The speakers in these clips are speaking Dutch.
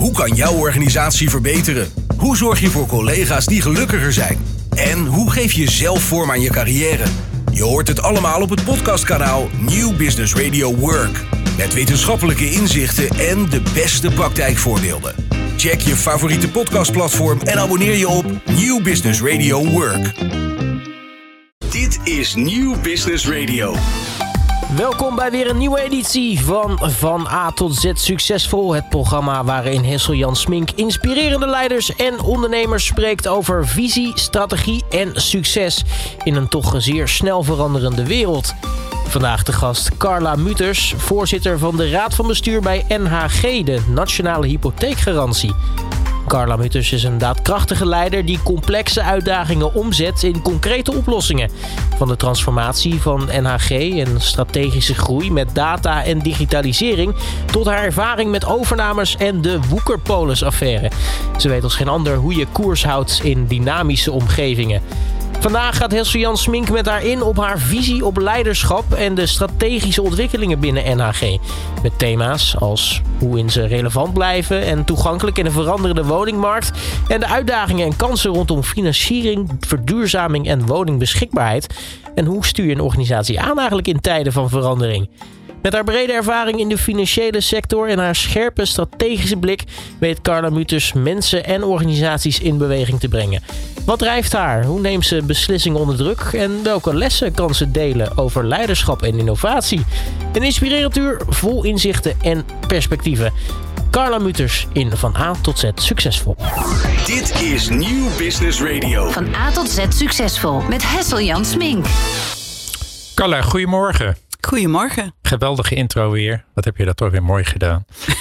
Hoe kan jouw organisatie verbeteren? Hoe zorg je voor collega's die gelukkiger zijn? En hoe geef je zelf vorm aan je carrière? Je hoort het allemaal op het podcastkanaal New Business Radio Work. Met wetenschappelijke inzichten en de beste praktijkvoorbeelden. Check je favoriete podcastplatform en abonneer je op New Business Radio Work. Dit is New Business Radio. Welkom bij weer een nieuwe editie van A tot Z Succesvol. Het programma waarin Hessel-Jan Smink inspirerende leiders en ondernemers spreekt over visie, strategie en succes in een toch zeer snel veranderende wereld. Vandaag de gast Carla Mutters, voorzitter van de Raad van Bestuur bij NHG, de Nationale Hypotheekgarantie. Carla Mutters is een daadkrachtige leider die complexe uitdagingen omzet in concrete oplossingen. Van de transformatie van NHG en strategische groei met data en digitalisering tot haar ervaring met overnames en de Woekerpolis-affaire. Ze weet als geen ander hoe je koers houdt in dynamische omgevingen. Vandaag gaat Hessel-Jan Smink met haar in op haar visie op leiderschap en de strategische ontwikkelingen binnen NHG. Met thema's als hoe in ze relevant blijven en toegankelijk in een veranderende woningmarkt en de uitdagingen en kansen rondom financiering, verduurzaming en woningbeschikbaarheid. En hoe stuur je een organisatie aan eigenlijk in tijden van verandering? Met haar brede ervaring in de financiële sector en haar scherpe strategische blik weet Carla Mutters mensen en organisaties in beweging te brengen. Wat drijft haar? Hoe neemt ze beslissingen onder druk? En welke lessen kan ze delen over leiderschap en innovatie? Een inspirerend uur vol inzichten en perspectieven. Carla Mutters in Van A tot Z Succesvol. Dit is New Business Radio. Van A tot Z Succesvol met Hessel-Jan Smink. Carla, goedemorgen. Goedemorgen. Geweldige intro weer. Wat heb je dat toch weer mooi gedaan.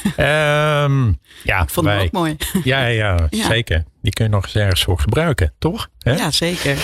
Ik vond hem ook mooi. Ja, zeker. Die kun je nog eens ergens voor gebruiken, toch? Hè? Ja, zeker.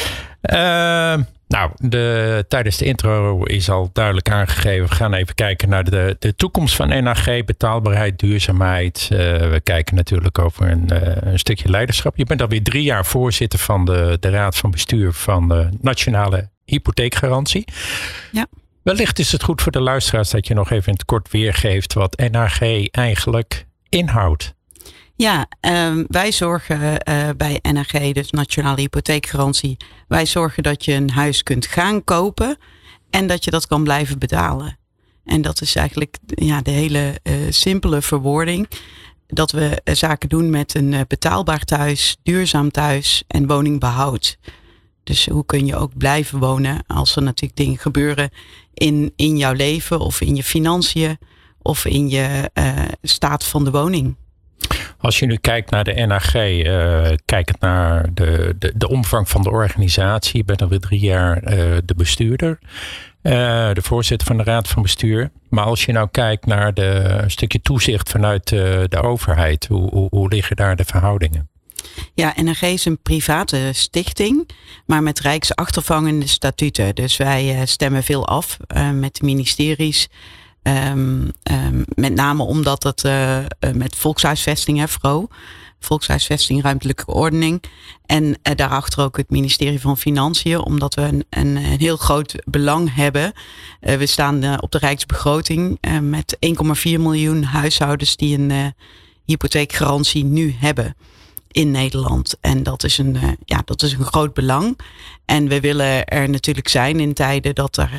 Tijdens de intro is al duidelijk aangegeven. We gaan even kijken naar de toekomst van NHG. Betaalbaarheid, duurzaamheid. We kijken natuurlijk over een stukje leiderschap. Je bent alweer 3 jaar voorzitter van de Raad van Bestuur van de Nationale Hypotheekgarantie. Ja. Wellicht is het goed voor de luisteraars dat je nog even in het kort weergeeft wat NHG eigenlijk inhoudt. Ja, wij zorgen bij NHG, dus Nationale Hypotheekgarantie, wij zorgen dat je een huis kunt gaan kopen en dat je dat kan blijven betalen. En dat is eigenlijk de hele simpele verwoording. Dat we zaken doen met een betaalbaar thuis, duurzaam thuis en woningbehoud. Dus hoe kun je ook blijven wonen als er natuurlijk dingen gebeuren in jouw leven of in je financiën of in je staat van de woning. Als je nu kijkt naar de NHG, kijkend naar de omvang van de organisatie. Je bent alweer 3 jaar de bestuurder, de voorzitter van de Raad van Bestuur. Maar als je nou kijkt naar een stukje toezicht vanuit de overheid, hoe liggen daar de verhoudingen? Ja, NHG is een private stichting, maar met rijksachtervangende statuten. Dus wij stemmen veel af met de ministeries. Met name omdat het met volkshuisvesting, volkshuisvesting, ruimtelijke ordening. En daarachter ook het ministerie van Financiën, omdat we een heel groot belang hebben. We staan op de Rijksbegroting met 1,4 miljoen huishoudens die een hypotheekgarantie nu hebben in Nederland. En dat is een groot belang. En we willen er natuurlijk zijn in tijden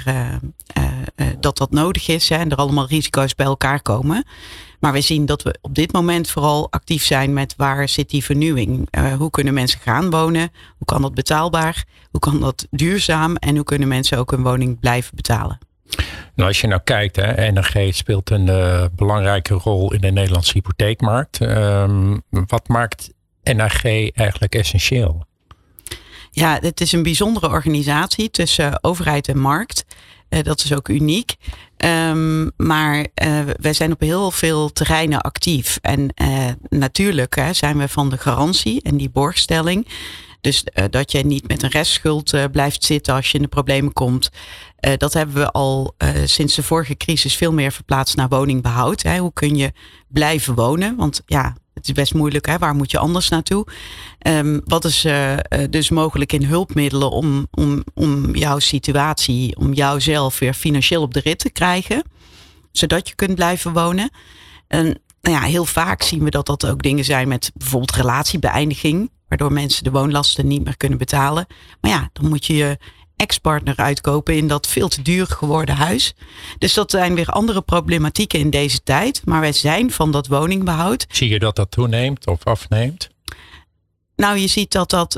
dat nodig is. En er allemaal risico's bij elkaar komen. Maar we zien dat we op dit moment vooral actief zijn met waar zit die vernieuwing? Hoe kunnen mensen gaan wonen? Hoe kan dat betaalbaar? Hoe kan dat duurzaam? En hoe kunnen mensen ook hun woning blijven betalen? Nou, als je nou kijkt, NHG speelt een belangrijke rol in de Nederlandse hypotheekmarkt. Wat maakt NHG eigenlijk essentieel? Ja, het is een bijzondere organisatie tussen overheid en markt. Dat is ook uniek. Maar wij zijn op heel veel terreinen actief. En natuurlijk zijn we van de garantie en die borgstelling. Dus dat je niet met een restschuld blijft zitten als je in de problemen komt. Dat hebben we al sinds de vorige crisis veel meer verplaatst naar woningbehoud. Hoe kun je blijven wonen? Want ja, het is best moeilijk. Waar moet je anders naartoe? Wat is dus mogelijk in hulpmiddelen om jouw situatie, om jouzelf weer financieel op de rit te krijgen. Zodat je kunt blijven wonen. En heel vaak zien we dat ook dingen zijn met bijvoorbeeld relatiebeëindiging, waardoor mensen de woonlasten niet meer kunnen betalen. Maar ja, dan moet je je ex-partner uitkopen in dat veel te duur geworden huis. Dus dat zijn weer andere problematieken in deze tijd. Maar wij zijn van dat woningbehoud. Zie je dat toeneemt of afneemt? Nou, je ziet dat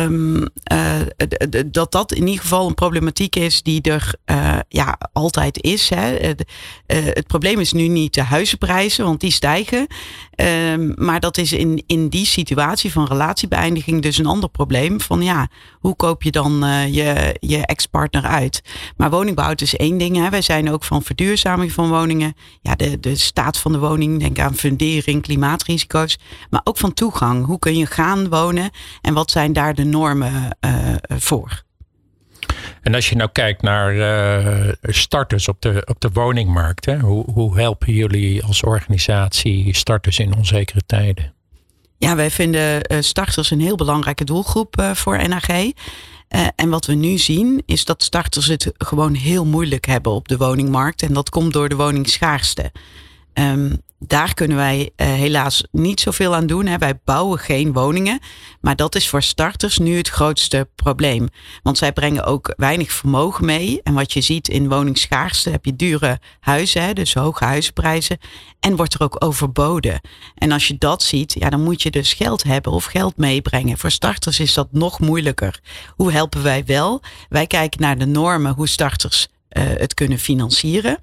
in ieder geval een problematiek is die er altijd is. Hè. Het probleem is nu niet de huizenprijzen, want die stijgen. Maar dat is in die situatie van relatiebeëindiging dus een ander probleem. Van hoe koop je dan je ex-partner uit? Maar woningbehoud is één ding. Hè. Wij zijn ook van verduurzaming van woningen. Ja, de staat van de woning, denk aan fundering, klimaatrisico's. Maar ook van toegang. Hoe kun je gaan wonen? En wat zijn daar de normen voor? En als je nou kijkt naar starters op de woningmarkt. Hè, hoe helpen jullie als organisatie starters in onzekere tijden? Ja, wij vinden starters een heel belangrijke doelgroep voor NAG. En wat we nu zien is dat starters het gewoon heel moeilijk hebben op de woningmarkt. En dat komt door de woningsschaarste. Daar kunnen wij helaas niet zoveel aan doen. Hè. Wij bouwen geen woningen. Maar dat is voor starters nu het grootste probleem. Want zij brengen ook weinig vermogen mee. En wat je ziet in woningsschaarste heb je dure huizen. Hè, dus hoge huizenprijzen. En wordt er ook overboden. En als je dat ziet, dan moet je dus geld hebben of geld meebrengen. Voor starters is dat nog moeilijker. Hoe helpen wij wel? Wij kijken naar de normen hoe starters het kunnen financieren.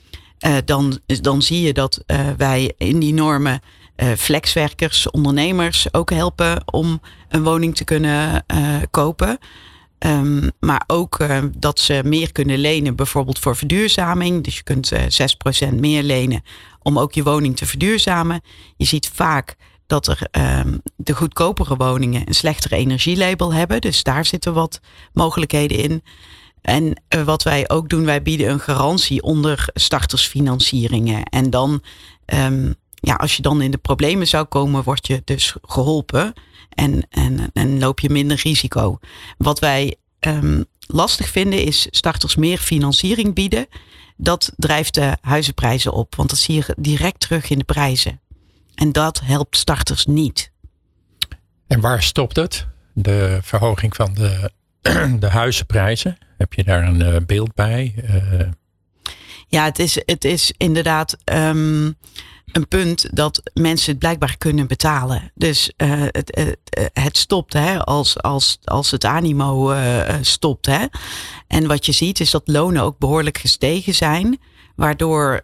Dan zie je dat wij in die normen flexwerkers, ondernemers ook helpen om een woning te kunnen kopen. Maar ook dat ze meer kunnen lenen, bijvoorbeeld voor verduurzaming. Dus je kunt 6% meer lenen om ook je woning te verduurzamen. Je ziet vaak dat er de goedkopere woningen een slechtere energielabel hebben. Dus daar zitten wat mogelijkheden in. En wat wij ook doen, wij bieden een garantie onder startersfinancieringen. En dan, als je dan in de problemen zou komen, word je dus geholpen. En loop je minder risico. Wat wij lastig vinden is starters meer financiering bieden. Dat drijft de huizenprijzen op. Want dat zie je direct terug in de prijzen. En dat helpt starters niet. En waar stopt het? De verhoging van de huizenprijzen? Heb je daar een beeld bij? Ja, het is inderdaad een punt dat mensen het blijkbaar kunnen betalen. Dus het stopt als het animo stopt. Hè. En wat je ziet is dat lonen ook behoorlijk gestegen zijn. Waardoor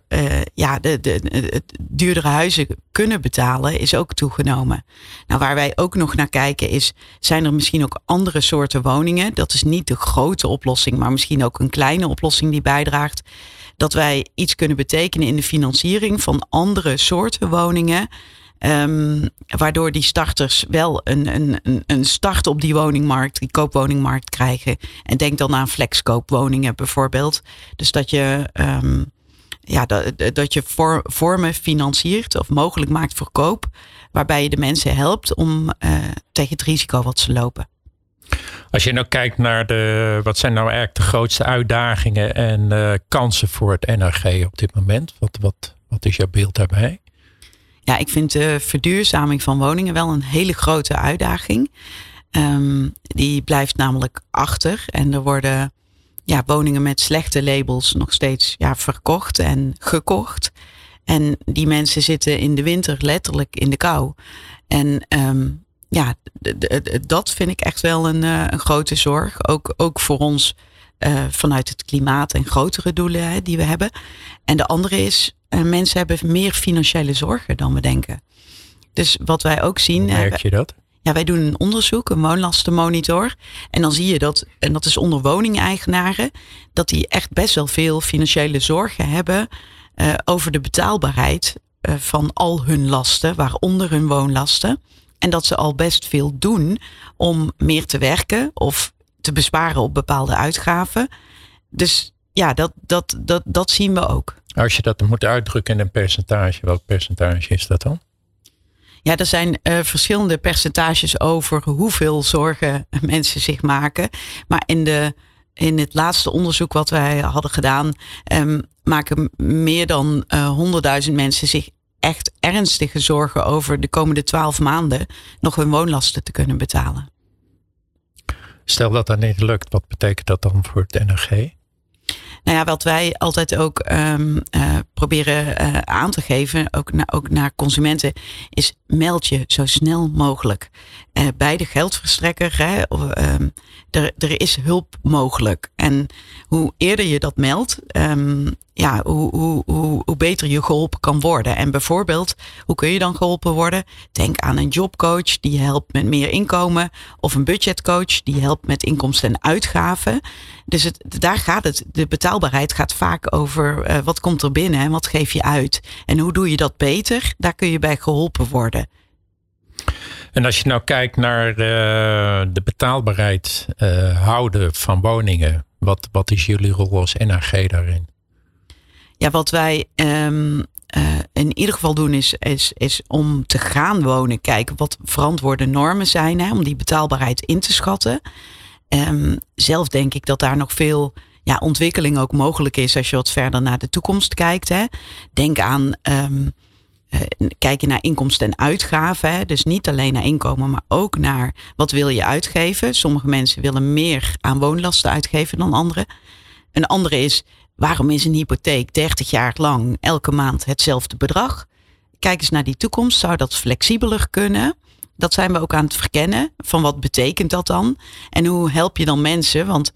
de duurdere huizen kunnen betalen is ook toegenomen. Nou, waar wij ook nog naar kijken is, zijn er misschien ook andere soorten woningen? Dat is niet de grote oplossing, maar misschien ook een kleine oplossing die bijdraagt. Dat wij iets kunnen betekenen in de financiering van andere soorten woningen. Waardoor die starters wel een start op die woningmarkt, die koopwoningmarkt krijgen. En denk dan aan flexkoopwoningen bijvoorbeeld. Dus dat je dat je vormen financiert of mogelijk maakt voor koop, waarbij je de mensen helpt om tegen het risico wat ze lopen. Als je nou kijkt naar wat zijn nou eigenlijk de grootste uitdagingen en kansen voor het NAG op dit moment? Wat is jouw beeld daarbij? Ja, ik vind de verduurzaming van woningen wel een hele grote uitdaging. Die blijft namelijk achter en er worden woningen met slechte labels nog steeds verkocht en gekocht. En die mensen zitten in de winter letterlijk in de kou. En dat vind ik echt wel een grote zorg. Ook voor ons vanuit het klimaat en grotere doelen die we hebben. En de andere is, mensen hebben meer financiële zorgen dan we denken. Dus wat wij ook zien. Hoe merk je dat? Ja, wij doen een onderzoek, een woonlastenmonitor. En dan zie je dat, en dat is onder woningeigenaren, dat die echt best wel veel financiële zorgen hebben over de betaalbaarheid van al hun lasten, waaronder hun woonlasten. En dat ze al best veel doen om meer te werken of te besparen op bepaalde uitgaven. Dus ja, dat zien we ook. Als je dat moet uitdrukken in een percentage, welk percentage is dat dan? Ja, er zijn verschillende percentages over hoeveel zorgen mensen zich maken. Maar in het laatste onderzoek wat wij hadden gedaan, maken meer dan 100.000 mensen zich echt ernstige zorgen over de komende 12 maanden nog hun woonlasten te kunnen betalen. Stel dat dat niet lukt, wat betekent dat dan voor het NRG? Nou ja, wat wij altijd ook proberen aan te geven, ook naar consumenten, is meld je zo snel mogelijk bij de geldverstrekker. Er is hulp mogelijk. En hoe eerder je dat meldt, hoe beter je geholpen kan worden. En bijvoorbeeld, hoe kun je dan geholpen worden? Denk aan een jobcoach die helpt met meer inkomen. Of een budgetcoach die helpt met inkomsten en uitgaven. Dus daar gaat het. De betaalbaarheid gaat vaak over wat komt er binnen en wat geef je uit. En hoe doe je dat beter? Daar kun je bij geholpen worden. En als je nou kijkt naar de betaalbaarheid houden van woningen. Wat is jullie rol als NRG daarin? Ja, wat wij in ieder geval doen is om te gaan wonen. Kijken wat verantwoorde normen zijn. Om die betaalbaarheid in te schatten. Zelf denk ik dat daar nog veel ontwikkeling ook mogelijk is. Als je wat verder naar de toekomst kijkt. Denk aan kijken naar inkomsten en uitgaven. Dus niet alleen naar inkomen, maar ook naar wat wil je uitgeven. Sommige mensen willen meer aan woonlasten uitgeven dan anderen. Een andere is, waarom is een hypotheek 30 jaar lang elke maand hetzelfde bedrag? Kijk eens naar die toekomst. Zou dat flexibeler kunnen? Dat zijn we ook aan het verkennen. Van wat betekent dat dan? En hoe help je dan mensen? Want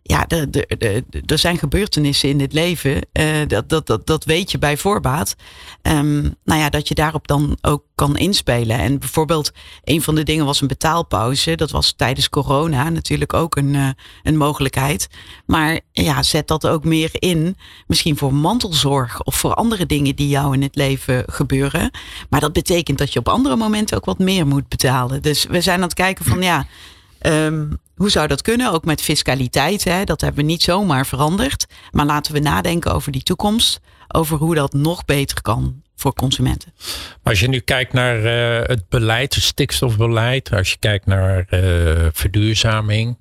er zijn gebeurtenissen in het leven. Dat weet je bij voorbaat. Dat je daarop dan ook kan inspelen. En bijvoorbeeld een van de dingen was een betaalpauze. Dat was tijdens corona natuurlijk ook een mogelijkheid. Maar zet dat ook meer in. Misschien voor mantelzorg of voor andere dingen die jou in het leven gebeuren. Maar dat betekent dat je op andere momenten ook wat meer moet betalen. Dus we zijn aan het kijken van hoe zou dat kunnen? Ook met fiscaliteit. Dat hebben we niet zomaar veranderd. Maar laten we nadenken over die toekomst. Over hoe dat nog beter kan voor consumenten. Maar als je nu kijkt naar het beleid, het stikstofbeleid. Als je kijkt naar verduurzaming.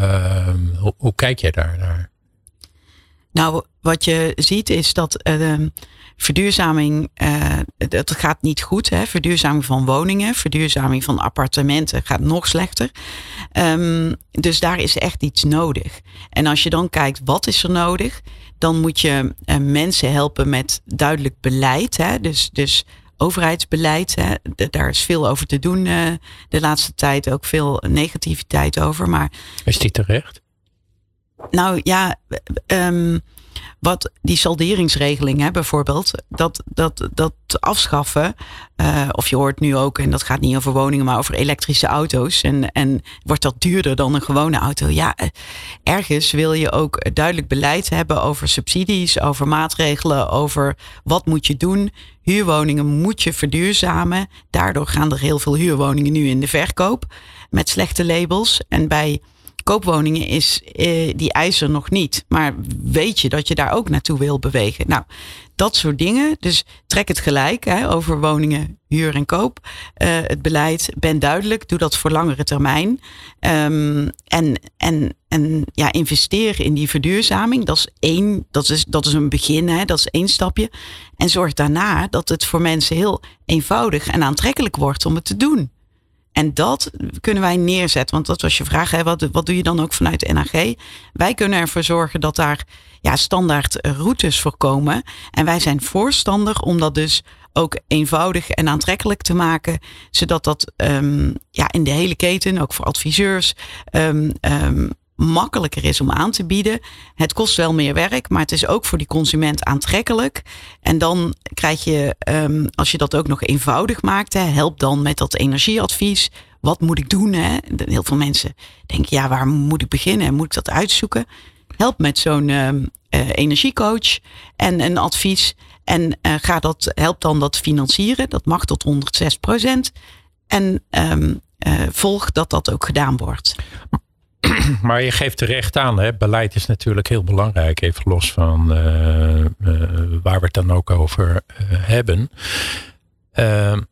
Hoe kijk jij daar naar? Nou, wat je ziet is dat verduurzaming, dat gaat niet goed. Verduurzaming van woningen, verduurzaming van appartementen gaat nog slechter. Dus daar is echt iets nodig. En als je dan kijkt, wat is er nodig? Dan moet je mensen helpen met duidelijk beleid. Dus overheidsbeleid. Daar is veel over te doen de laatste tijd. Ook veel negativiteit over. Maar is die terecht? Nou ja, wat die salderingsregeling bijvoorbeeld, dat afschaffen, of je hoort nu ook, en dat gaat niet over woningen, maar over elektrische auto's. En wordt dat duurder dan een gewone auto? Ja, ergens wil je ook duidelijk beleid hebben over subsidies, over maatregelen, over wat moet je doen. Huurwoningen moet je verduurzamen. Daardoor gaan er heel veel huurwoningen nu in de verkoop met slechte labels. En bij koopwoningen is die eis er nog niet. Maar weet je dat je daar ook naartoe wil bewegen? Nou, dat soort dingen. Dus trek het gelijk over woningen, huur en koop. Het beleid, ben duidelijk. Doe dat voor langere termijn. Investeer in die verduurzaming. Dat is één. Dat is een begin. Dat is één stapje. En zorg daarna dat het voor mensen heel eenvoudig en aantrekkelijk wordt om het te doen. En dat kunnen wij neerzetten. Want dat was je vraag. Wat doe je dan ook vanuit de NRG? Wij kunnen ervoor zorgen dat daar standaard routes voor komen. En wij zijn voorstander om dat dus ook eenvoudig en aantrekkelijk te maken. Zodat dat in de hele keten, ook voor adviseurs, makkelijker is om aan te bieden. Het kost wel meer werk, maar het is ook voor die consument aantrekkelijk. En dan krijg je, als je dat ook nog eenvoudig maakt, help dan met dat energieadvies. Wat moet ik doen? Heel veel mensen denken, waar moet ik beginnen? Moet ik dat uitzoeken? Help met zo'n energiecoach en een advies. En help dan dat financieren. Dat mag tot 106%. En volg dat ook gedaan wordt. Maar je geeft terecht aan, beleid is natuurlijk heel belangrijk. Even los van waar we het dan ook over hebben.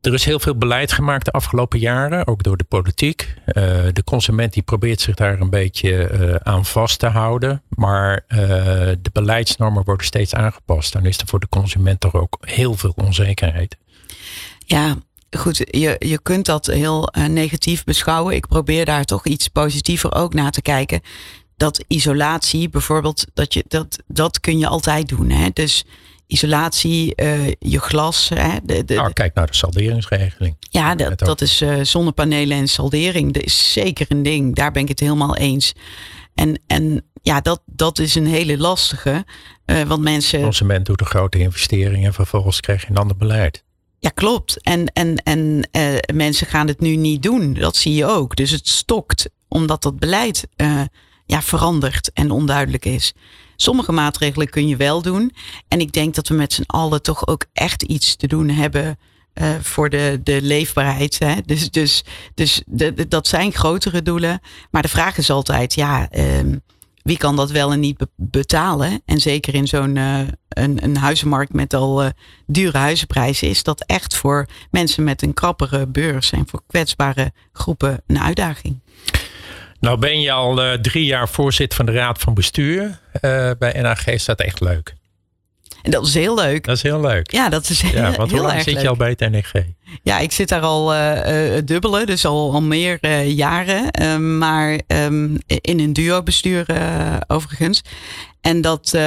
Er is heel veel beleid gemaakt de afgelopen jaren, ook door de politiek. De consument die probeert zich daar een beetje aan vast te houden. Maar de beleidsnormen worden steeds aangepast. Dan is er voor de consument toch ook heel veel onzekerheid. Ja, goed. Je kunt dat heel negatief beschouwen. Ik probeer daar toch iets positiever ook naar te kijken. Dat isolatie bijvoorbeeld, dat kun je altijd doen. Hè? Dus isolatie, je glas. Hè? Kijk naar de salderingsregeling. Ja, dat is zonnepanelen en saldering. Dat is zeker een ding. Daar ben ik het helemaal eens. En ja, dat is een hele lastige. Want mensen... De consument doet een grote investering en vervolgens krijg je een ander beleid. Ja, klopt. En mensen gaan het nu niet doen. Dat zie je ook. Dus het stokt omdat dat beleid verandert en onduidelijk is. Sommige maatregelen kun je wel doen. En ik denk dat we met z'n allen toch ook echt iets te doen hebben voor de leefbaarheid. Hè? Dus dat zijn grotere doelen. Maar de vraag is altijd, wie kan dat wel en niet betalen? En zeker in zo'n een huizenmarkt met al dure huizenprijzen is dat echt voor mensen met een krappere beurs en voor kwetsbare groepen een uitdaging. Nou ben je al 3 jaar voorzitter van de Raad van Bestuur. Bij NAG is dat echt leuk. En dat is heel leuk. Dat is heel leuk. Ja, dat is heel erg leuk. Hoe lang zit je al bij het NAG? Ja, ik zit daar al dubbele, dus al meer jaren. Maar in een duo-bestuur overigens. En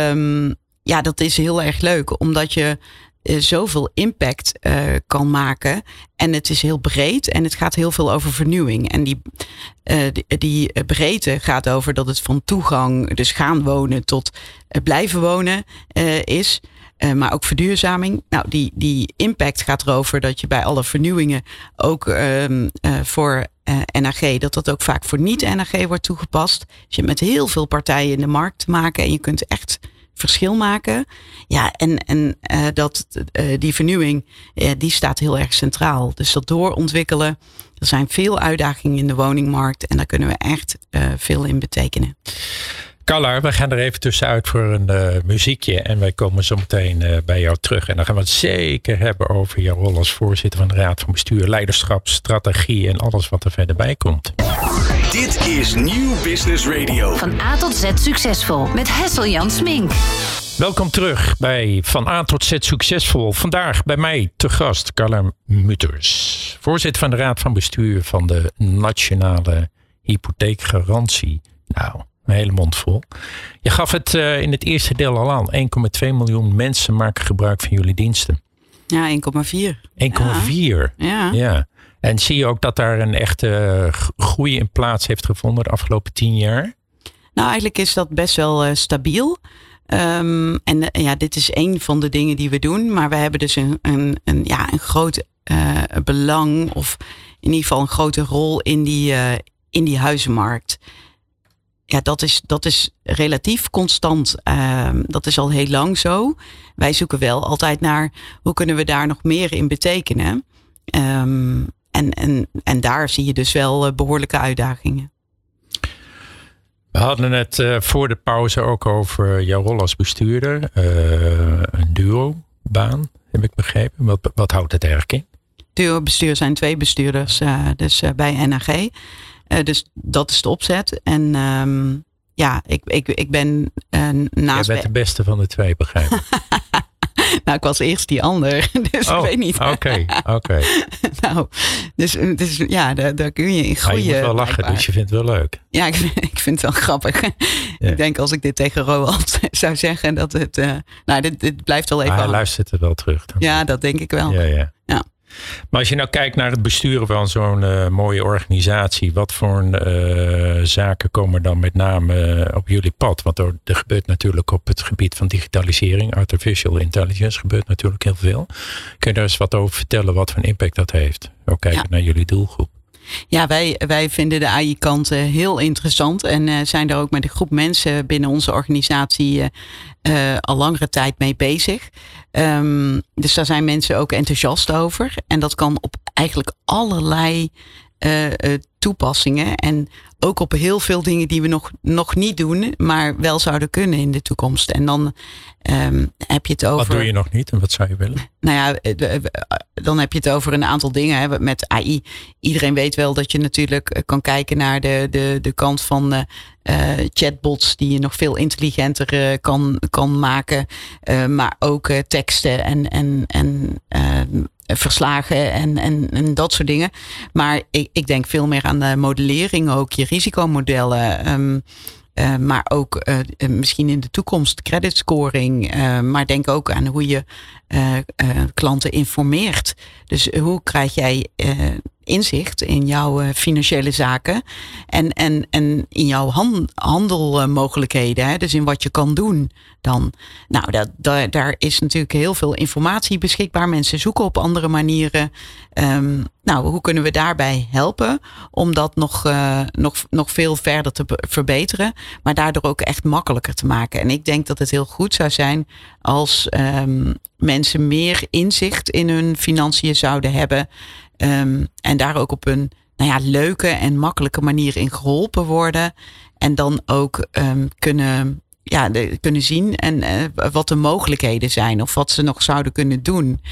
dat is heel erg leuk, omdat je zoveel impact kan maken. En het is heel breed en het gaat heel veel over vernieuwing. En die breedte gaat over dat het van toegang, dus gaan wonen tot blijven wonen is. Maar ook verduurzaming. Nou, die impact gaat erover dat je bij alle vernieuwingen ook voor NAG, dat ook vaak voor niet-NAG wordt toegepast. Dus je hebt met heel veel partijen in de markt te maken en je kunt echt verschil maken. Ja, en die vernieuwing, die staat heel erg centraal. Dus dat doorontwikkelen, er zijn veel uitdagingen in de woningmarkt en daar kunnen we echt veel in betekenen. Carla, we gaan er even tussenuit voor een muziekje en wij komen zo meteen bij jou terug. En dan gaan we het zeker hebben over jouw rol als voorzitter van de Raad van Bestuur, leiderschap, strategie en alles wat er verder bij komt. Dit is Nieuw Business Radio. Van A tot Z succesvol met Hessel-Jan Smink. Welkom terug bij Van A tot Z succesvol. Vandaag bij mij te gast Carla Mutters, voorzitter van de Raad van Bestuur van de Nationale Hypotheekgarantie. Nou, een hele mond vol. Je gaf het in het eerste deel al aan. 1,2 miljoen mensen maken gebruik van jullie diensten. Ja, 1,4. 1,4? Ja. En zie je ook dat daar een echte groei in plaats heeft gevonden de afgelopen 10 jaar? Nou, eigenlijk is dat best wel stabiel. Dit is een van de dingen die we doen. Maar we hebben dus een groot belang, of in ieder geval een grote rol in die huizenmarkt. Ja, dat is relatief constant. Dat is al heel lang zo. Wij zoeken wel altijd naar hoe kunnen we daar nog meer in betekenen. En daar zie je dus wel behoorlijke uitdagingen. We hadden het voor de pauze ook over jouw rol als bestuurder. Een duo-baan, heb ik begrepen. Wat houdt het eigenlijk in? Duo-bestuur zijn 2 bestuurders bij NAG. Dus dat is de opzet. En ik ben naast... Jij bent de beste van de 2, begrijp ik. Nou, ik was eerst die ander. Dus ik weet niet. Oké. Nou, dus daar kun je in groeien. Je moet wel lachen, dus je vindt het wel leuk. Ja, ik vind het wel grappig. Ja. Ik denk als ik dit tegen Roald zou zeggen dat het... dit blijft wel even... Hij luistert er wel terug. Dan. Ja, dat denk ik wel. Ja. Maar als je nou kijkt naar het besturen van zo'n mooie organisatie, wat voor zaken komen dan met name op jullie pad? Want er gebeurt natuurlijk op het gebied van digitalisering, artificial intelligence, gebeurt natuurlijk heel veel. Kun je daar eens wat over vertellen, wat voor een impact dat heeft? Ook kijken naar jullie doelgroep. Ja, wij vinden de AI-kant heel interessant en zijn daar ook met een groep mensen binnen onze organisatie al langere tijd mee bezig. Dus daar zijn mensen ook enthousiast over. En dat kan op eigenlijk allerlei toepassingen. En ook op heel veel dingen die we nog niet doen, maar wel zouden kunnen in de toekomst. En dan heb je het over... Wat doe je nog niet en wat zou je willen? Nou ja, dan heb je het over een aantal dingen. Hè, met AI. Iedereen weet wel dat je natuurlijk kan kijken naar de kant van chatbots die je nog veel intelligenter kan maken. Maar ook teksten en verslagen en dat soort dingen. Maar ik denk veel meer aan de modellering ook. Je risicomodellen. Maar ook misschien in de toekomst creditscoring. Maar denk ook aan hoe je klanten informeert. Dus hoe krijg jij inzicht in jouw financiële zaken en in jouw handelmogelijkheden. Hè? Dus in wat je kan doen dan. Nou, daar is natuurlijk heel veel informatie beschikbaar. Mensen zoeken op andere manieren. Nou, hoe kunnen we daarbij helpen om dat nog veel verder te verbeteren, maar daardoor ook echt makkelijker te maken. En ik denk dat het heel goed zou zijn als mensen meer inzicht in hun financiën zouden hebben. En daar ook op een leuke en makkelijke manier in geholpen worden. En dan ook kunnen zien en wat de mogelijkheden zijn of wat ze nog zouden kunnen doen.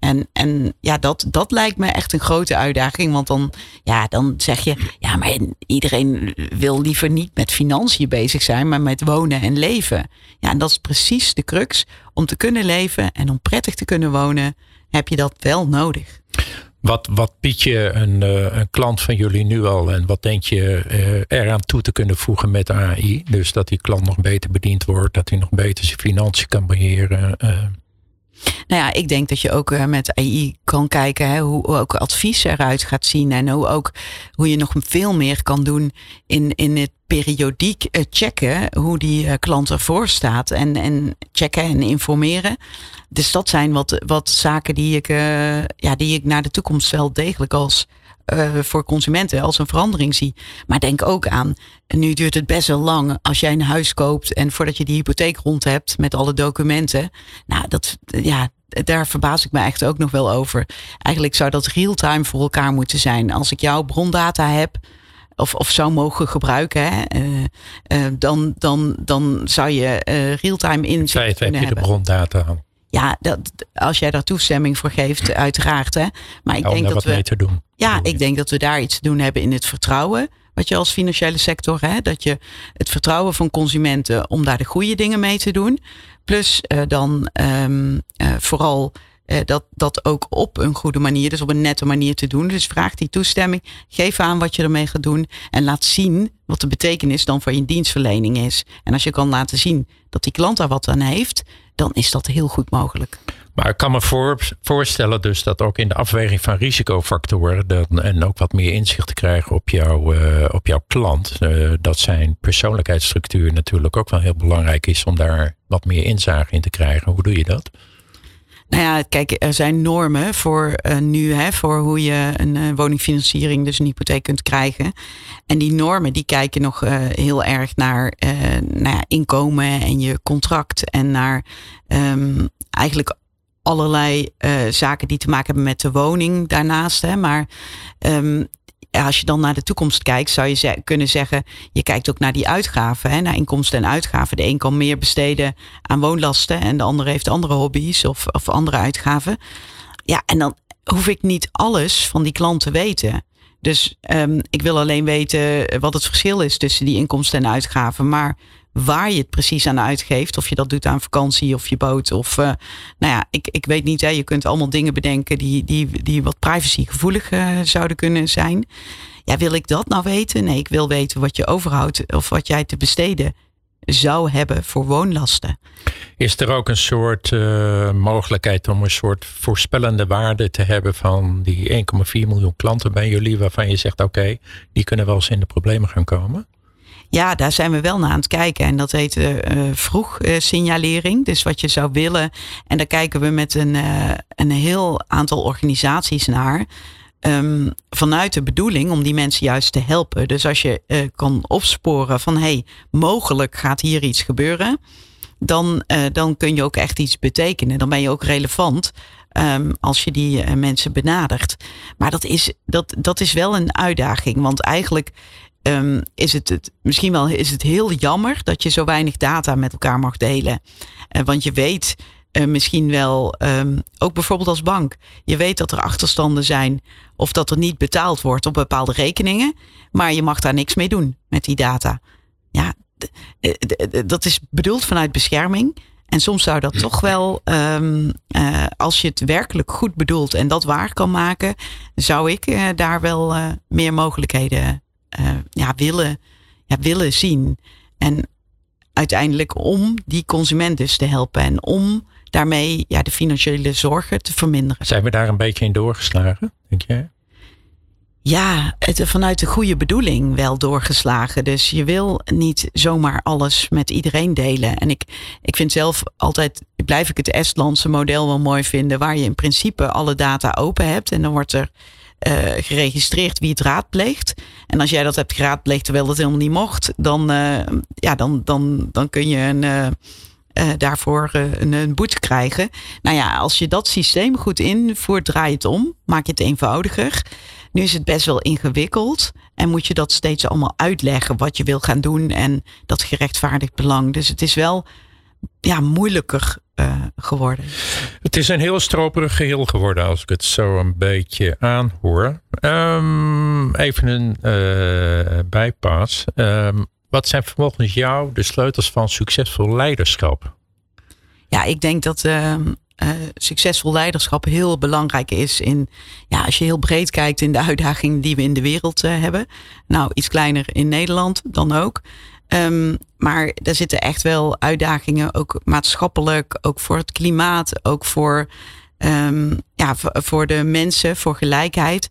En dat lijkt me echt een grote uitdaging. Want dan zeg je, ja, maar iedereen wil liever niet met financiën bezig zijn, maar met wonen en leven. Ja, en dat is precies de crux. Om te kunnen leven en om prettig te kunnen wonen, heb je dat wel nodig. Wat bied je een klant van jullie nu al en wat denk je eraan toe te kunnen voegen met AI? Dus dat die klant nog beter bediend wordt, dat hij nog beter zijn financiën kan beheren. Nou ja, ik denk dat je ook met AI kan kijken hoe ook advies eruit gaat zien. En hoe je nog veel meer kan doen in het periodiek checken hoe die klant ervoor staat. En checken en informeren. Dus dat zijn wat zaken die ik naar de toekomst wel degelijk als voor consumenten als een verandering zie. Maar denk ook aan, nu duurt het best wel lang als jij een huis koopt en voordat je die hypotheek rond hebt met alle documenten. Nou, daar verbaas ik me echt ook nog wel over. Eigenlijk zou dat real-time voor elkaar moeten zijn. Als ik jouw brondata heb of zou mogen gebruiken, dan zou je real-time inzicht kunnen hebben. Heb je de brondata aan? Ja, als jij daar toestemming voor geeft, uiteraard. Hè. Maar ik denk dat mee te doen. Ja, ik denk dat we daar iets te doen hebben in het vertrouwen. Wat je als financiële sector, dat je het vertrouwen van consumenten om daar de goede dingen mee te doen. Plus dan vooral dat ook op een goede manier, dus op een nette manier te doen. Dus vraag die toestemming, geef aan wat je ermee gaat doen en laat zien wat de betekenis dan voor je dienstverlening is. En als je kan laten zien dat die klant daar wat aan heeft, dan is dat heel goed mogelijk. Maar ik kan me voorstellen dus dat ook in de afweging van risicofactoren en ook wat meer inzicht te krijgen op jouw klant, dat zijn persoonlijkheidsstructuur natuurlijk ook wel heel belangrijk is om daar wat meer inzage in te krijgen. Hoe doe je dat? Nou ja, kijk, er zijn normen voor nu, voor hoe je een woningfinanciering, dus een hypotheek kunt krijgen. En die normen die kijken nog heel erg naar inkomen en je contract en naar eigenlijk allerlei zaken die te maken hebben met de woning daarnaast. Hè. Maar als je dan naar de toekomst kijkt, zou je kunnen zeggen, je kijkt ook naar die uitgaven, naar inkomsten en uitgaven. De een kan meer besteden aan woonlasten en de andere heeft andere hobby's of andere uitgaven. Ja, en dan hoef ik niet alles van die klant te weten. Dus ik wil alleen weten wat het verschil is tussen die inkomsten en uitgaven. Maar waar je het precies aan uitgeeft, of je dat doet aan vakantie of je boot. Of ik weet niet, je kunt allemaal dingen bedenken die wat privacygevoelig zouden kunnen zijn. Ja, wil ik dat nou weten? Nee, ik wil weten wat je overhoudt of wat jij te besteden zou hebben voor woonlasten. Is er ook een soort mogelijkheid om een soort voorspellende waarde te hebben van die 1,4 miljoen klanten bij jullie, waarvan je zegt, oké, die kunnen wel eens in de problemen gaan komen? Ja, daar zijn we wel naar aan het kijken. En dat heet vroeg signalering. Dus wat je zou willen. En daar kijken we met een heel aantal organisaties naar. Vanuit de bedoeling om die mensen juist te helpen. Dus als je kan opsporen van mogelijk gaat hier iets gebeuren. Dan kun je ook echt iets betekenen. Dan ben je ook relevant als je die mensen benadert. Maar dat is wel een uitdaging. Want eigenlijk is het heel jammer dat je zo weinig data met elkaar mag delen. Want je weet misschien wel, ook bijvoorbeeld als bank. Je weet dat er achterstanden zijn of dat er niet betaald wordt op bepaalde rekeningen. Maar je mag daar niks mee doen met die data. Ja, dat is bedoeld vanuit bescherming. En soms zou dat toch wel, als je het werkelijk goed bedoelt en dat waar kan maken, zou ik daar wel meer mogelijkheden willen zien. En uiteindelijk om die consument dus te helpen en om daarmee de financiële zorgen te verminderen. Zijn we daar een beetje in doorgeslagen, denk jij? Ja, vanuit de goede bedoeling wel doorgeslagen. Dus je wil niet zomaar alles met iedereen delen. En ik vind zelf altijd, blijf ik het Estlandse model wel mooi vinden, waar je in principe alle data open hebt. En dan wordt er geregistreerd wie het raadpleegt. En als jij dat hebt geraadpleegd terwijl dat helemaal niet mocht, dan kun je daarvoor een boete krijgen. Nou ja, als je dat systeem goed invoert, draai je het om. Maak je het eenvoudiger. Nu is het best wel ingewikkeld. En moet je dat steeds allemaal uitleggen wat je wil gaan doen. En dat gerechtvaardigd belang. Dus het is wel moeilijker geworden. Het is een heel stroperig geheel geworden als ik het zo een beetje aanhoor. Even een bijpas. Wat zijn volgens jou de sleutels van succesvol leiderschap? Ja, ik denk dat succesvol leiderschap heel belangrijk is als je heel breed kijkt in de uitdagingen die we in de wereld hebben. Nou, iets kleiner in Nederland dan ook. Maar er zitten echt wel uitdagingen, ook maatschappelijk, ook voor het klimaat, ook voor de mensen, voor gelijkheid.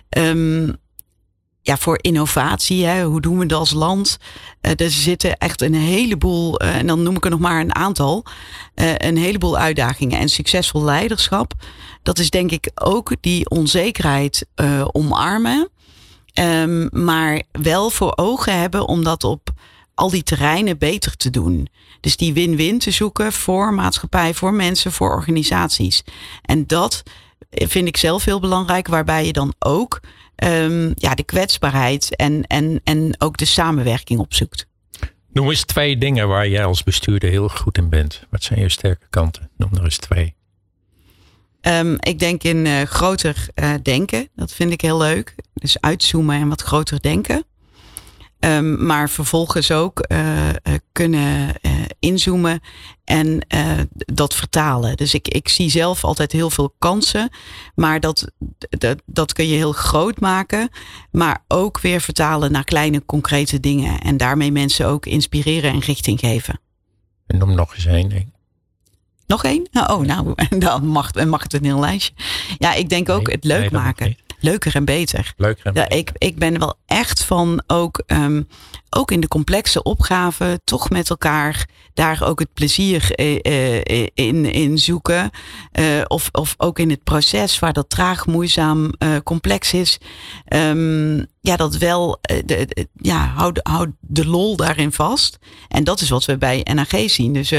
Voor innovatie. Hoe doen we dat als land? Er zitten echt een heleboel, en dan noem ik er nog maar een aantal, een heleboel uitdagingen. En succesvol leiderschap, dat is denk ik ook die onzekerheid omarmen. Maar wel voor ogen hebben om dat op al die terreinen beter te doen. Dus die win-win te zoeken voor maatschappij, voor mensen, voor organisaties. En dat vind ik zelf heel belangrijk, waarbij je dan ook de kwetsbaarheid en ook de samenwerking opzoekt. Noem eens 2 dingen waar jij als bestuurder heel goed in bent. Wat zijn je sterke kanten? Noem er eens 2. Ik denk in groter denken. Dat vind ik heel leuk. Dus uitzoomen en wat groter denken. Maar vervolgens ook kunnen inzoomen en dat vertalen. Dus ik zie zelf altijd heel veel kansen. Maar dat kun je heel groot maken. Maar ook weer vertalen naar kleine concrete dingen. En daarmee mensen ook inspireren en richting geven. En noem nog eens 1 ding. Nog 1? Dan mag het een heel lijstje. Ja, ik denk ook het leuk maken. Leuker en beter. Ik ben wel echt van ook in de complexe opgaven toch met elkaar daar ook het plezier in zoeken. Of ook in het proces waar dat traag, moeizaam, complex is. Dat wel, houd de lol daarin vast. En dat is wat we bij NAG zien. Dus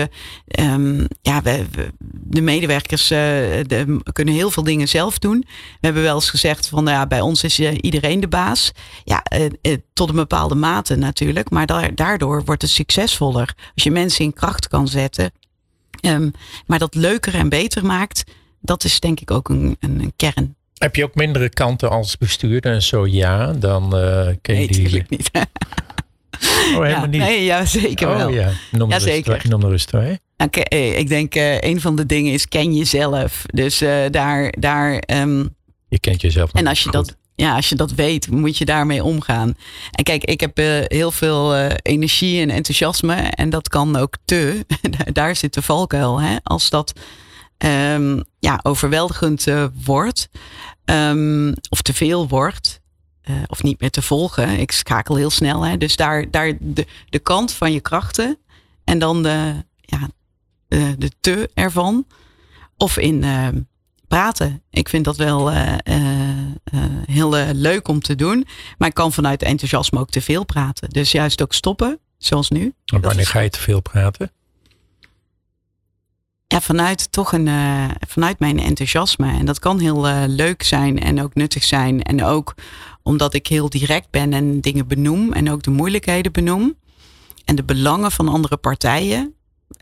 de medewerkers kunnen heel veel dingen zelf doen. We hebben wel eens gezegd van bij ons is iedereen de baas. Ja, tot een bepaalde mate natuurlijk. Maar daardoor wordt het succesvoller. Als je mensen in kracht kan zetten. Maar dat leuker en beter maakt. Dat is denk ik ook een kern. Heb je ook mindere kanten als bestuurder? En zo ja, dan ken je die... Nee, natuurlijk niet. Helemaal niet? Nee, ja, zeker wel. Ja. Noem er eens 2. Ik denk een van de dingen is ken jezelf. Dus je kent jezelf. En als je dat weet, moet je daarmee omgaan. En kijk, ik heb heel veel energie en enthousiasme. En dat kan ook daar zit de valkuil. Hè? Als dat overweldigend wordt. Of te veel wordt. Of niet meer te volgen. Ik schakel heel snel. Hè? Dus daar de kant van je krachten. En dan de te ervan. Of in praten. Ik vind dat wel heel leuk om te doen. Maar ik kan vanuit enthousiasme ook te veel praten. Dus juist ook stoppen. Zoals nu. En wanneer ga je te veel praten? vanuit mijn enthousiasme. En dat kan heel leuk zijn en ook nuttig zijn. En ook omdat ik heel direct ben en dingen benoem. En ook de moeilijkheden benoem. En de belangen van andere partijen.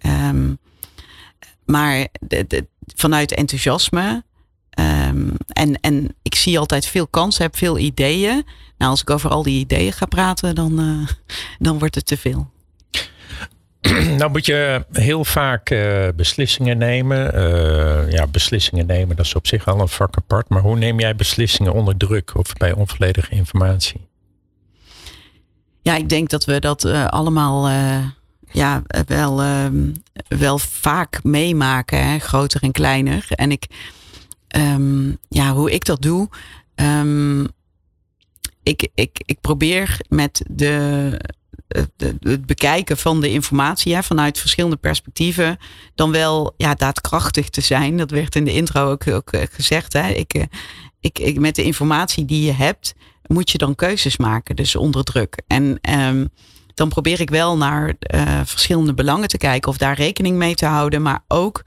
Maar vanuit enthousiasme. En ik zie altijd veel kansen, heb veel ideeën. Nou, als ik over al die ideeën ga praten, dan wordt het te veel. Nou moet je heel vaak beslissingen nemen. Beslissingen nemen, dat is op zich al een vak apart. Maar hoe neem jij beslissingen onder druk of bij onvolledige informatie? Ja, ik denk dat we dat allemaal wel vaak meemaken. Hè? Groter en kleiner. En hoe ik dat doe. Ik probeer met het bekijken van de informatie vanuit verschillende perspectieven dan wel daadkrachtig te zijn. Dat werd in de intro ook gezegd. Hè. Ik met de informatie die je hebt moet je dan keuzes maken. Dus onder druk. En dan probeer ik wel naar verschillende belangen te kijken of daar rekening mee te houden. Maar ook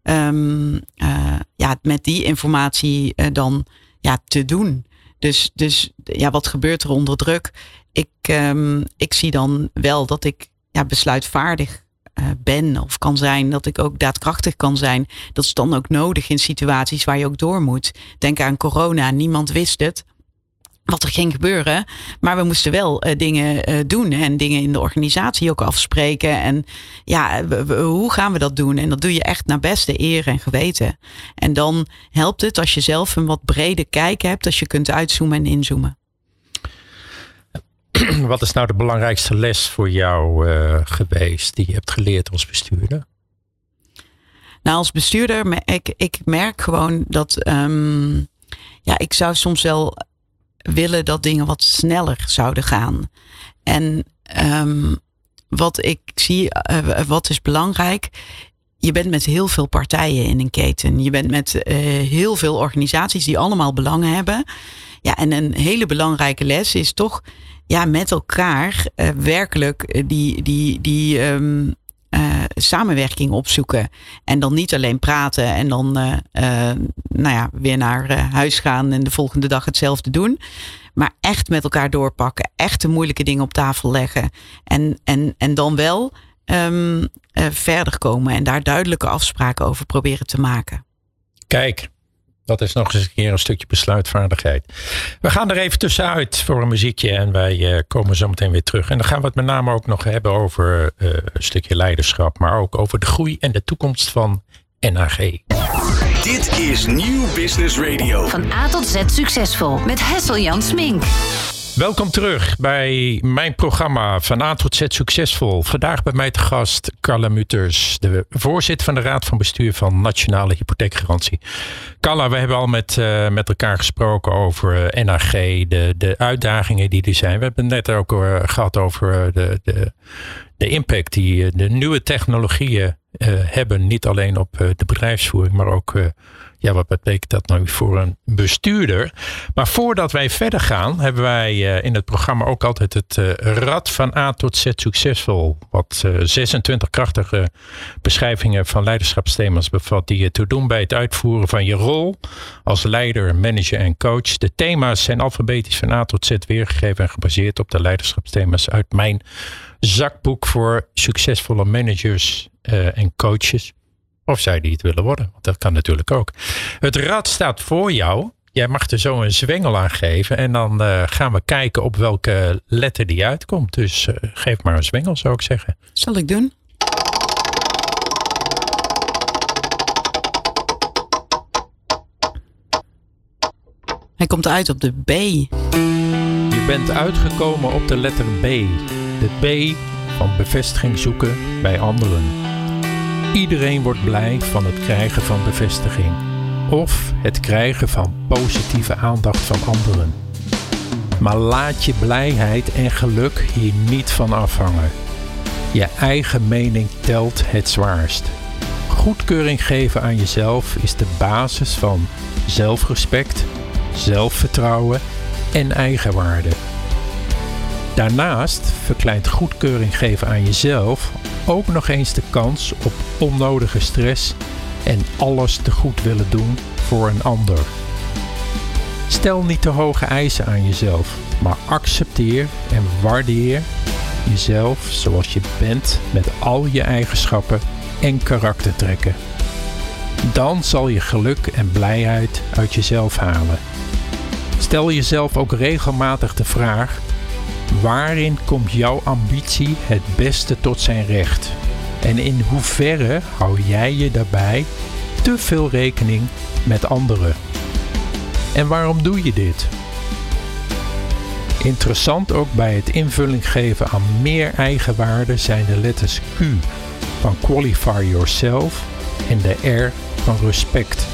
met die informatie dan te doen. Dus wat gebeurt er onder druk? Ik zie dan wel dat ik besluitvaardig ben of kan zijn. Dat ik ook daadkrachtig kan zijn. Dat is dan ook nodig in situaties waar je ook door moet. Denk aan corona. Niemand wist het. Wat er ging gebeuren. Maar we moesten wel dingen doen. En dingen in de organisatie ook afspreken. En hoe gaan we dat doen? En dat doe je echt naar beste eer en geweten. En dan helpt het als je zelf een wat brede kijk hebt. Als je kunt uitzoomen en inzoomen. Wat is nou de belangrijkste les voor jou geweest die je hebt geleerd als bestuurder? Nou, als bestuurder, ik merk gewoon dat ik zou soms wel willen dat dingen wat sneller zouden gaan. En wat ik zie, wat is belangrijk? Je bent met heel veel partijen in een keten. Je bent met heel veel organisaties die allemaal belangen hebben. Ja, en een hele belangrijke les is toch met elkaar werkelijk die samenwerking opzoeken. En dan niet alleen praten en dan weer naar huis gaan en de volgende dag hetzelfde doen. Maar echt met elkaar doorpakken. Echt de moeilijke dingen op tafel leggen. En dan wel verder komen en daar duidelijke afspraken over proberen te maken. Kijk, dat is nog eens een keer een stukje besluitvaardigheid. We gaan er even tussenuit voor een muziekje en wij komen zo meteen weer terug. En dan gaan we het met name ook nog hebben over een stukje leiderschap, maar ook over de groei en de toekomst van NAG. Dit is Nieuw Business Radio. Van A tot Z succesvol met Hessel-Jan Smink. Welkom terug bij mijn programma Van A tot Z Succesvol. Vandaag bij mij te gast Carla Mutters, de voorzitter van de Raad van Bestuur van Nationale Hypotheekgarantie. Carla, we hebben al met elkaar gesproken over NAG, de uitdagingen die er zijn. We hebben het net ook gehad over de impact die de nieuwe technologieën hebben. Niet alleen op de bedrijfsvoering, maar ook wat betekent dat nou voor een bestuurder? Maar voordat wij verder gaan, hebben wij in het programma ook altijd het Rad van A tot Z Succesvol. Wat 26 krachtige beschrijvingen van leiderschapsthema's bevat die je te doen bij het uitvoeren van je rol als leider, manager en coach. De thema's zijn alfabetisch van A tot Z weergegeven en gebaseerd op de leiderschapsthema's uit mijn zakboek voor succesvolle managers en coaches. Of zij die het willen worden. Want dat kan natuurlijk ook. Het rad staat voor jou. Jij mag er zo een zwengel aan geven. En dan gaan we kijken op welke letter die uitkomt. Dus geef maar een zwengel, zou ik zeggen. Zal ik doen? Hij komt uit op de B. Je bent uitgekomen op de letter B. De B van bevestiging zoeken bij anderen. Iedereen wordt blij van het krijgen van bevestiging. Of het krijgen van positieve aandacht van anderen. Maar laat je blijheid en geluk hier niet van afhangen. Je eigen mening telt het zwaarst. Goedkeuring geven aan jezelf is de basis van zelfrespect, zelfvertrouwen en eigenwaarde. Daarnaast verkleint goedkeuring geven aan jezelf ook nog eens de kans op onnodige stress en alles te goed willen doen voor een ander. Stel niet te hoge eisen aan jezelf, maar accepteer en waardeer jezelf zoals je bent met al je eigenschappen en karaktertrekken. Dan zal je geluk en blijheid uit jezelf halen. Stel jezelf ook regelmatig de vraag: waarin komt jouw ambitie het beste tot zijn recht? En in hoeverre hou jij je daarbij te veel rekening met anderen? En waarom doe je dit? Interessant ook bij het invulling geven aan meer eigenwaarde zijn de letters Q van Qualify Yourself en de R van Respect.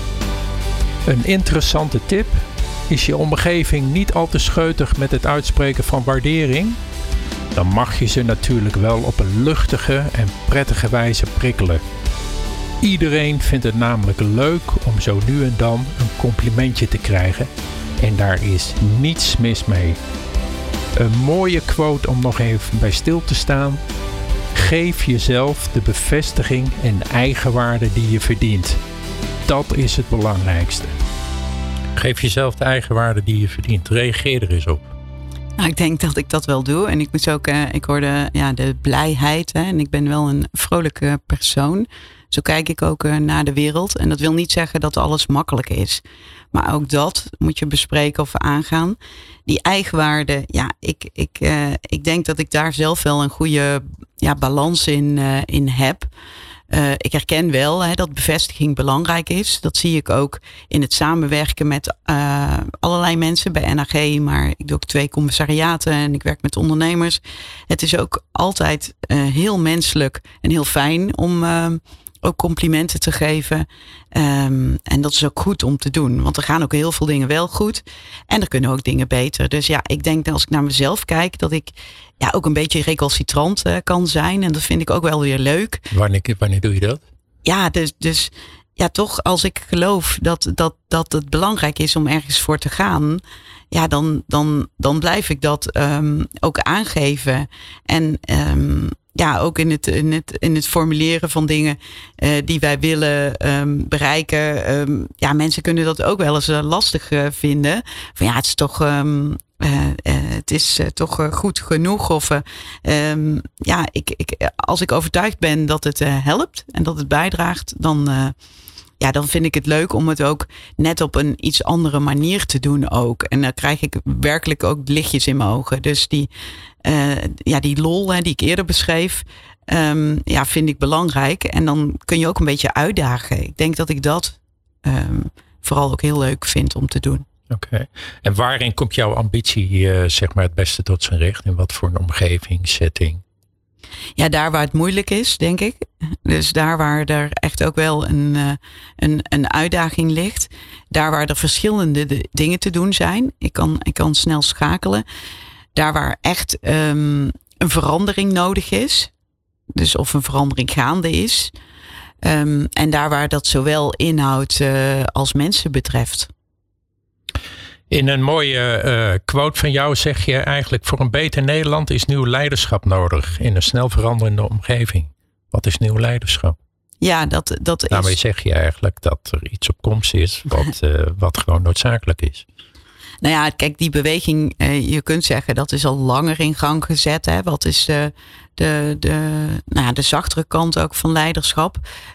Een interessante tip: is je omgeving niet al te scheutig met het uitspreken van waardering? Dan mag je ze natuurlijk wel op een luchtige en prettige wijze prikkelen. Iedereen vindt het namelijk leuk om zo nu en dan een complimentje te krijgen en daar is niets mis mee. Een mooie quote om nog even bij stil te staan: geef jezelf de bevestiging en eigenwaarde die je verdient. Dat is het belangrijkste. Geef jezelf de eigenwaarde die je verdient. Reageer er eens op. Nou, ik denk dat ik dat wel doe. En ik moet ook, ik hoorde de blijheid. Hè, en ik ben wel een vrolijke persoon. Zo kijk ik ook naar de wereld. En dat wil niet zeggen dat alles makkelijk is. Maar ook dat moet je bespreken of aangaan. Die eigenwaarde, ik denk dat ik daar zelf wel een goede balans in heb. Ik herken wel dat bevestiging belangrijk is. Dat zie ik ook in het samenwerken met allerlei mensen bij NAG. Maar ik doe ook 2 commissariaten en ik werk met ondernemers. Het is ook altijd heel menselijk en heel fijn om ook complimenten te geven. En dat is ook goed om te doen. Want er gaan ook heel veel dingen wel goed. En er kunnen ook dingen beter. Dus ik denk dat als ik naar mezelf kijk, dat ik ook een beetje recalcitrant kan zijn. En dat vind ik ook wel weer leuk. Wanneer doe je dat? Ja, dus toch als ik geloof dat het belangrijk is om ergens voor te gaan. Ja, dan blijf ik dat ook aangeven. En ook in het formuleren van dingen die wij willen bereiken. Mensen kunnen dat ook wel eens lastig vinden. Van het is toch het is toch goed genoeg. Of als ik overtuigd ben dat het helpt en dat het bijdraagt, dan vind ik het leuk om het ook net op een iets andere manier te doen ook. En dan krijg ik werkelijk ook lichtjes in mijn ogen. Dus die lol die ik eerder beschreef, vind ik belangrijk. En dan kun je ook een beetje uitdagen. Ik denk dat ik dat vooral ook heel leuk vind om te doen. Oké. En waarin komt jouw ambitie het beste tot zijn recht? In wat voor een omgeving, setting? Ja, daar waar het moeilijk is, denk ik. Dus daar waar er echt ook wel een uitdaging ligt. Daar waar er verschillende dingen te doen zijn. Ik kan snel schakelen. Daar waar echt een verandering nodig is. Dus of een verandering gaande is. En daar waar dat zowel inhoud als mensen betreft. In een mooie quote van jou zeg je eigenlijk: voor een beter Nederland is nieuw leiderschap nodig in een snel veranderende omgeving. Wat is nieuw leiderschap? Ja, dat is... Daarmee zeg je eigenlijk dat er iets op komst is wat gewoon noodzakelijk is. Nou ja, kijk, die beweging, je kunt zeggen dat is al langer in gang gezet. Hè? Wat is de zachtere kant ook van leiderschap?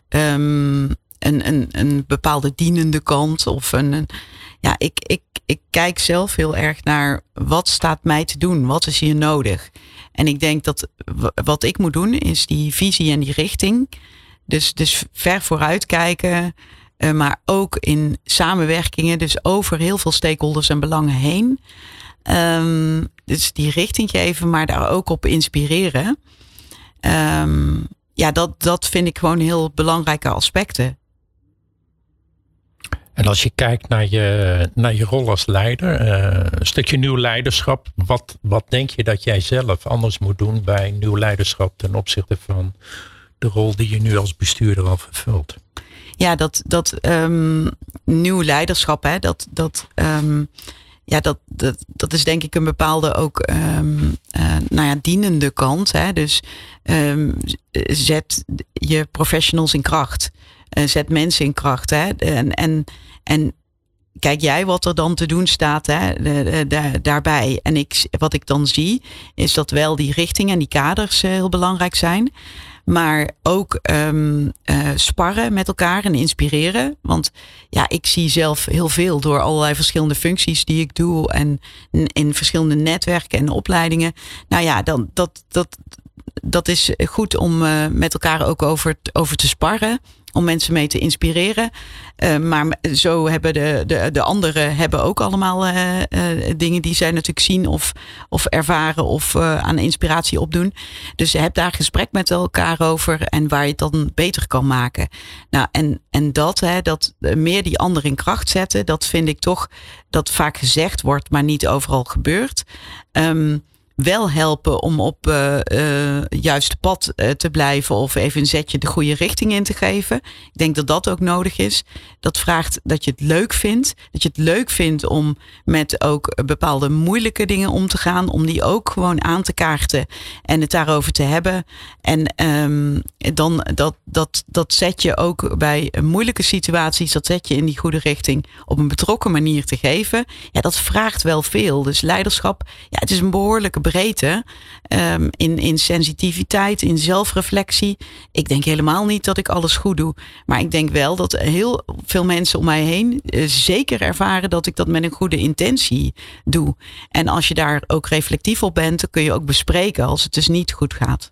Een bepaalde dienende kant of ik kijk zelf heel erg naar wat staat mij te doen? Wat is hier nodig? En ik denk dat wat ik moet doen is die visie en die richting. Dus ver vooruit kijken. Maar ook in samenwerkingen. Dus over heel veel stakeholders en belangen heen. Dus die richting geven, maar daar ook op inspireren. Dat vind ik gewoon heel belangrijke aspecten. En als je kijkt naar je rol als leider, een stukje nieuw leiderschap. Wat denk je dat jij zelf anders moet doen bij nieuw leiderschap ten opzichte van de rol die je nu als bestuurder al vervult? Ja, dat nieuw leiderschap, hè, dat is denk ik een bepaalde ook dienende kant. Hè. Dus zet je professionals in kracht. zet mensen in kracht. Hè? En kijk jij wat er dan te doen staat daarbij. En wat ik dan zie is dat wel die richting en die kaders heel belangrijk zijn. Maar ook sparren met elkaar en inspireren. Want ja, ik zie zelf heel veel door allerlei verschillende functies die ik doe. En in verschillende netwerken en opleidingen. Nou ja, dat is goed om met elkaar ook over te sparren. Om mensen mee te inspireren. Maar zo hebben de anderen hebben ook allemaal dingen die zij natuurlijk zien of ervaren of aan inspiratie opdoen. Dus je hebt daar gesprek met elkaar over en waar je het dan beter kan maken. Nou, en dat meer die ander in kracht zetten, dat vind ik toch dat vaak gezegd wordt, maar niet overal gebeurt. Wel helpen om op juiste pad te blijven of even een zetje de goede richting in te geven. Ik denk dat dat ook nodig is. Dat vraagt dat je het leuk vindt. Dat je het leuk vindt om met ook bepaalde moeilijke dingen om te gaan. Om die ook gewoon aan te kaarten en het daarover te hebben. En dan dat zet je ook bij moeilijke situaties. Dat zet je in die goede richting op een betrokken manier te geven. Ja, dat vraagt wel veel. Dus leiderschap, ja, het is een behoorlijke breedte in sensitiviteit, in zelfreflectie. Ik denk helemaal niet dat ik alles goed doe. Maar ik denk wel dat heel veel mensen om mij heen zeker ervaren dat ik dat met een goede intentie doe. En als je daar ook reflectief op bent, dan kun je ook bespreken als het dus niet goed gaat.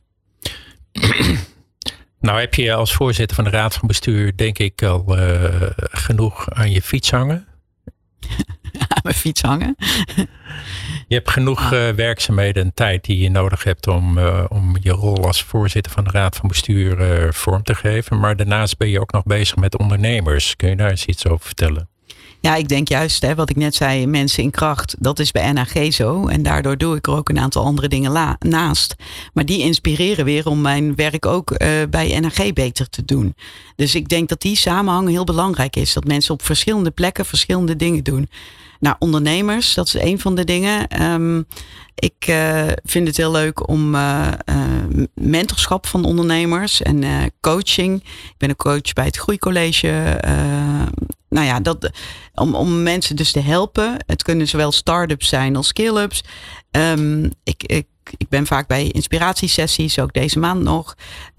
Nou heb je als voorzitter van de Raad van Bestuur denk ik al genoeg aan je fiets hangen. Aan mijn fiets hangen. Je hebt genoeg werkzaamheden en tijd die je nodig hebt om je rol als voorzitter van de Raad van Bestuur vorm te geven. Maar daarnaast ben je ook nog bezig met ondernemers. Kun je daar eens iets over vertellen? Ja, ik denk juist, wat ik net zei, mensen in kracht, dat is bij NHG zo. En daardoor doe ik er ook een aantal andere dingen naast. Maar die inspireren weer om mijn werk ook bij NHG beter te doen. Dus ik denk dat die samenhang heel belangrijk is. Dat mensen op verschillende plekken verschillende dingen doen. Nou, ondernemers, dat is een van de dingen. Ik vind het heel leuk om mentorschap van ondernemers en coaching. Ik ben een coach bij het Groeicollege. Nou ja, om mensen dus te helpen. Het kunnen zowel start-ups zijn als scale-ups. Ik ben vaak bij inspiratiesessies, ook deze maand nog,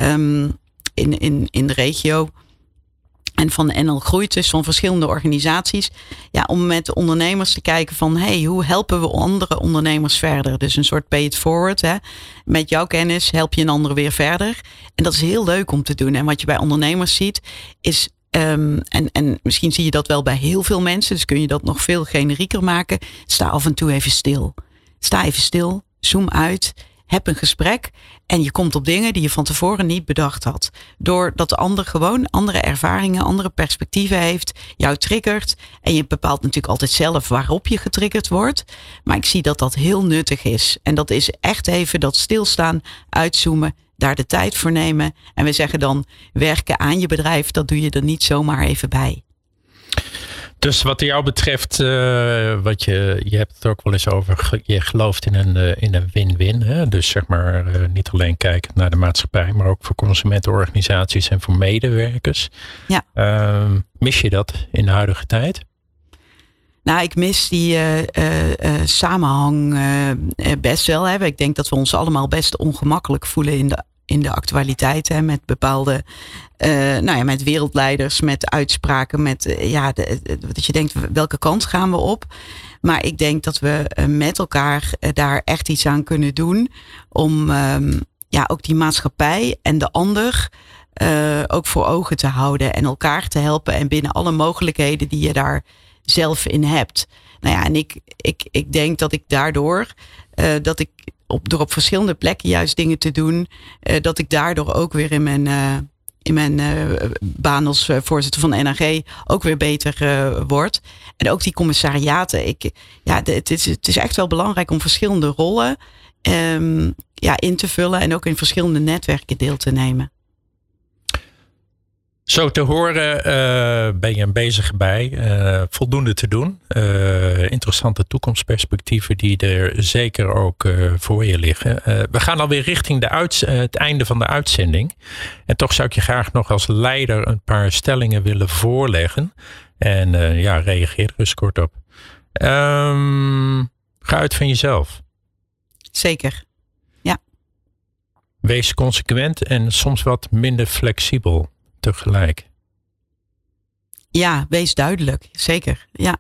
in de regio. En van NL Groeit, dus van verschillende organisaties. Ja, om met ondernemers te kijken van, hoe helpen we andere ondernemers verder? Dus een soort pay it forward. Hè? Met jouw kennis help je een ander weer verder. En dat is heel leuk om te doen. En wat je bij ondernemers ziet is, en misschien zie je dat wel bij heel veel mensen. Dus kun je dat nog veel generieker maken. Sta af en toe even stil. Sta even stil. Zoom uit. Heb een gesprek en je komt op dingen die je van tevoren niet bedacht had. Doordat de ander gewoon andere ervaringen, andere perspectieven heeft, jou triggert. En je bepaalt natuurlijk altijd zelf waarop je getriggerd wordt. Maar ik zie dat dat heel nuttig is. En dat is echt even dat stilstaan, uitzoomen, daar de tijd voor nemen. En we zeggen dan, werken aan je bedrijf, dat doe je er niet zomaar even bij. Dus wat jou betreft, wat je hebt het ook wel eens over, je gelooft in een win-win. Hè? Dus zeg maar niet alleen kijken naar de maatschappij, maar ook voor consumentenorganisaties en voor medewerkers. Ja. Mis je dat in de huidige tijd? Nou, ik mis die samenhang best wel. Hè. Ik denk dat we ons allemaal best ongemakkelijk voelen in de actualiteit. Hè, met bepaalde, met wereldleiders, met uitspraken, met dat je denkt, welke kant gaan we op? Maar ik denk dat we met elkaar daar echt iets aan kunnen doen om ook die maatschappij en de ander ook voor ogen te houden en elkaar te helpen en binnen alle mogelijkheden die je daar zelf in hebt. Nou ja, en ik denk dat ik daardoor door op verschillende plekken juist dingen te doen, dat ik daardoor ook weer in mijn baan als voorzitter van NHG ook weer beter word. En ook die commissariaten. Het is echt wel belangrijk om verschillende rollen in te vullen en ook in verschillende netwerken deel te nemen. Zo te horen ben je bezig bij. Voldoende te doen. Interessante toekomstperspectieven die er zeker ook voor je liggen. We gaan alweer richting het einde van de uitzending. En toch zou ik je graag nog als leider een paar stellingen willen voorleggen. En reageer er eens kort op. Ga uit van jezelf. Zeker, ja. Wees consequent en soms wat minder flexibel tegelijk. Ja, wees duidelijk. Zeker, ja.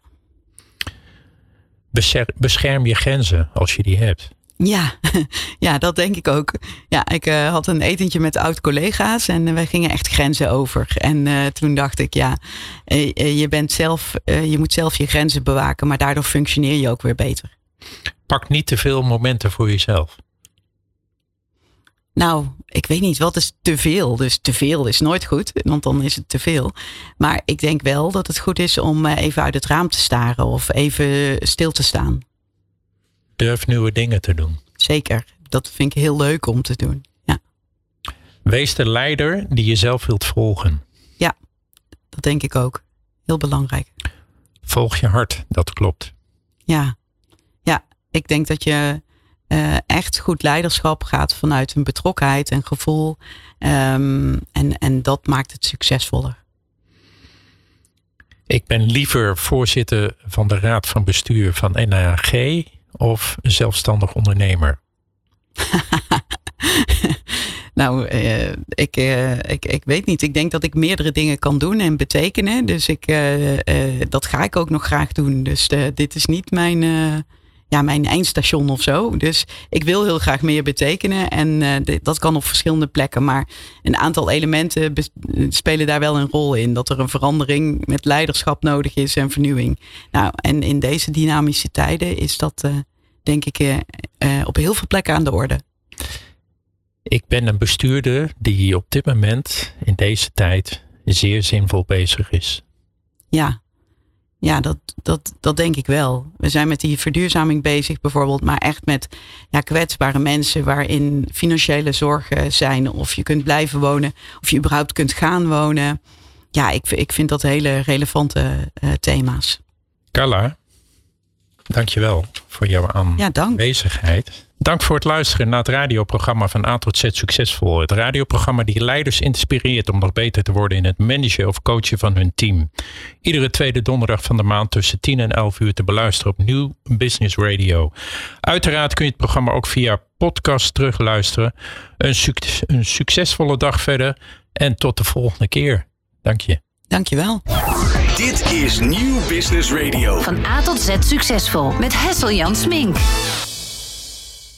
Bescherm je grenzen als je die hebt. Ja, dat denk ik ook. Ja, ik had een etentje met oud-collega's en wij gingen echt grenzen over. En toen dacht ik, je moet zelf je grenzen bewaken, maar daardoor functioneer je ook weer beter. Pak niet te veel momenten voor jezelf. Nou, ik weet niet, wat is te veel? Dus te veel is nooit goed, want dan is het te veel. Maar ik denk wel dat het goed is om even uit het raam te staren of even stil te staan. Durf nieuwe dingen te doen. Zeker, dat vind ik heel leuk om te doen. Ja. Wees de leider die je zelf wilt volgen. Ja, dat denk ik ook. Heel belangrijk. Volg je hart, dat klopt. Ja, ik denk dat je echt goed leiderschap gaat vanuit een betrokkenheid en gevoel. En dat maakt het succesvoller. Ik ben liever voorzitter van de raad van bestuur van NAG of zelfstandig ondernemer. Nou, ik weet niet. Ik denk dat ik meerdere dingen kan doen en betekenen. Dus dat ga ik ook nog graag doen. Dus dit is niet mijn eindstation of zo. Dus ik wil heel graag meer betekenen. En dat kan op verschillende plekken. Maar een aantal elementen spelen daar wel een rol in. Dat er een verandering met leiderschap nodig is en vernieuwing. Nou, en in deze dynamische tijden is dat denk ik op heel veel plekken aan de orde. Ik ben een bestuurder die op dit moment in deze tijd zeer zinvol bezig is. Ja, dat denk ik wel. We zijn met die verduurzaming bezig bijvoorbeeld, maar echt met kwetsbare mensen waarin financiële zorgen zijn. Of je kunt blijven wonen, of je überhaupt kunt gaan wonen. Ja, ik vind dat hele relevante thema's. Carla, dankjewel voor jouw aanwezigheid. Dank voor het luisteren naar het radioprogramma van A tot Z Succesvol. Het radioprogramma die leiders inspireert om nog beter te worden in het managen of coachen van hun team. Iedere tweede donderdag van de maand tussen 10 en 11 uur te beluisteren op Nieuw Business Radio. Uiteraard kun je het programma ook via podcast terugluisteren. Een succesvolle dag verder en tot de volgende keer. Dank je. Dank je wel. Dit is Nieuw Business Radio. Van A tot Z Succesvol met Hessel-Jan Smink.